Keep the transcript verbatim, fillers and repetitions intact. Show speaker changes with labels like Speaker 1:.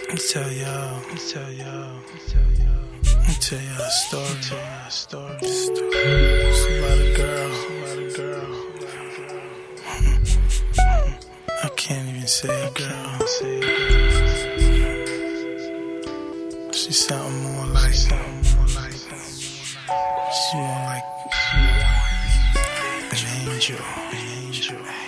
Speaker 1: Let me tell y'all, let me tell y'all, let me tell y'all, let me tell y'all a story, let me tell y'all a story, story. It's about a girl, about a girl, I can't even say a girl, say a girl. She's something more like, something more like, she's more like an angel, an angel.